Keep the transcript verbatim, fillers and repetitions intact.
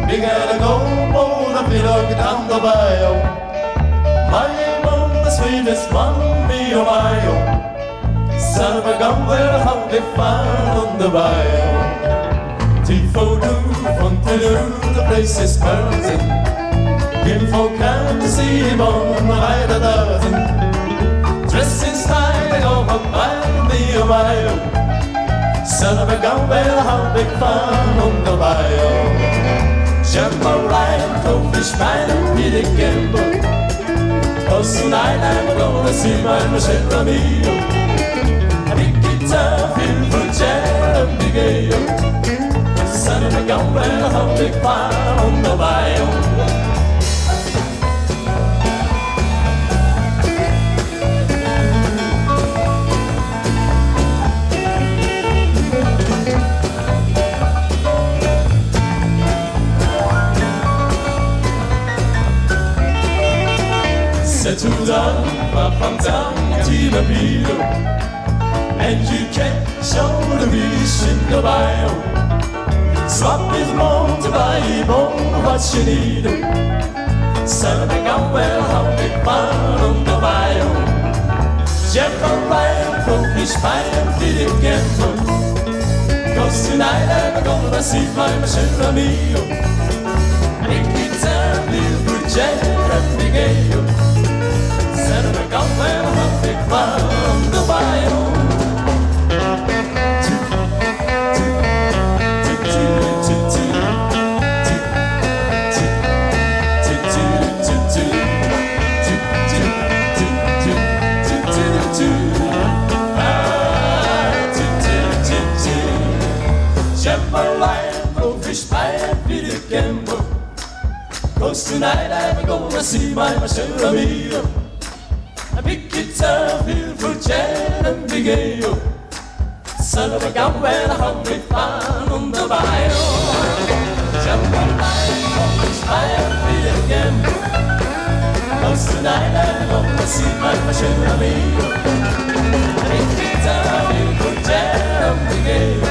Vi gotta go båda fyra down the bio. My mom, the sweetest one, me oh my oh. Son of a gun, well, how they found on the bio. Tifo-doo, Fontainebleau, the place is burning. Kinfolk come to see him on the ride a dozen. Dressed in style, they go up by me oh my oh. Son of a gun, well, how they found on the bio. Jumbo Ryan, Goldfish Mine, and Peter Gamble. Cause tonight I'm gonna see my Michelle Ramiro. A big guitar filled for Jeremy Gale. Son of a gun, well, how they found on the bio. Settle down, pop down to the pillow, and you can show the wish in the bio. Swap is more to buy more what you need. Son of a gun, well, how they found on the bio. Jumbo Ryan, Goldfish Mine, and Peter Gamble. Cause tonight I'm gonna see my Michelle Ramiro. Big guitar, little Jeremy Gale. Son of a gun, well, how they found the bio. Cause tonight I'm gonna see my Michelle Ramiro. A big guitar filled for Jeremy Gale. Son of a gun, well, how they found on the bio. Jump on line, always fire, Peter Gamble. Cause tonight I'm gonna see my Michelle Ramiro. A big guitar filled for Jeremy Gale.